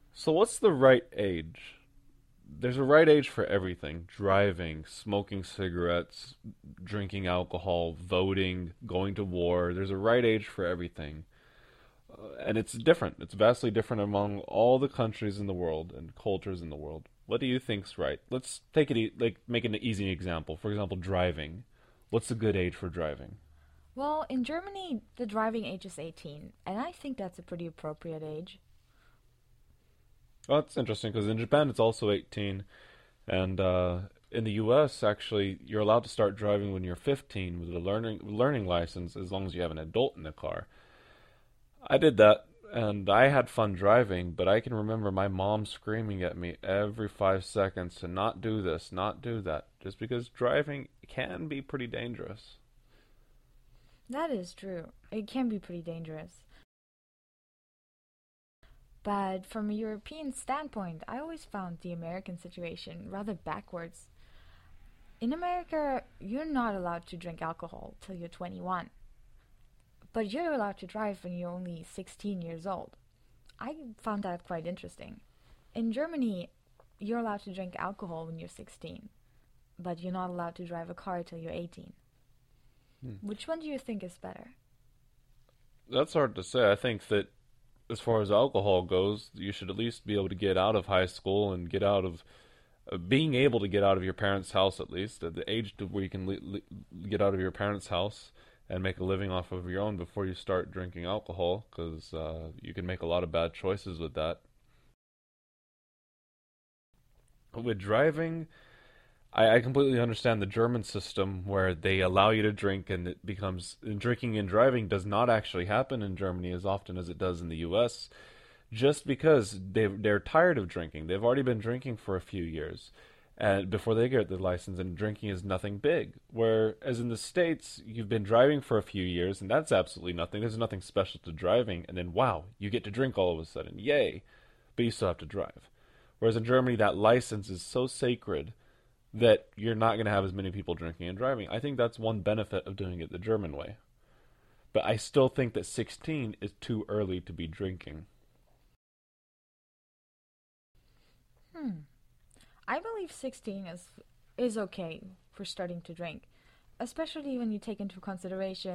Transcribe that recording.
So what's the right age? There's a right age for everything: driving, smoking cigarettes, drinking alcohol, voting, going to war. There's a right age for everything. And it's different. It's vastly different among all the countries in the world and cultures in the world. What do you think's right? Let's take like make an easy example. For example, driving. What's a good age for driving? Well, in Germany, the driving age is 18, and I think that's a pretty appropriate age. Well, that's interesting because in Japan it's also 18, and in the U.S. actually you're allowed to start driving when you're 15 with a learning license as long as you have an adult in the car. I did that and I had fun driving, but I can remember my mom screaming at me every 5 seconds to not do this, not do that, just because driving can be pretty dangerous. That is true. It can be pretty dangerous. But from a European standpoint, I always found the American situation rather backwards. In America, you're not allowed to drink alcohol till you're 21, but you're allowed to drive when you're only 16 years old. I found that quite interesting. In Germany, you're allowed to drink alcohol when you're 16, but you're not allowed to drive a car till you're 18. Hmm. Which one do you think is better? That's hard to say. I think that as far as alcohol goes, you should at least be able to get out of high school and get out of being able to get out of your parents' house at least at the age to where you can get out of your parents' house and make a living off of your own before you start drinking alcohol because you can make a lot of bad choices with that. With driving, I completely understand the German system where they allow you to drink and it becomes and drinking and driving does not actually happen in Germany as often as it does in the US just because they're tired of drinking. They've already been drinking for a few years and before they get the license and drinking is nothing big. Whereas in the States, you've been driving for a few years and that's absolutely nothing. There's nothing special to driving and then wow, you get to drink all of a sudden. Yay. But you still have to drive. Whereas in Germany that license is so sacred that you're not going to have as many people drinking and driving. I think that's one benefit of doing it the German way. But I still think that 16 is too early to be drinking. Hmm. I believe 16 is okay for starting to drink, especially when you take into consideration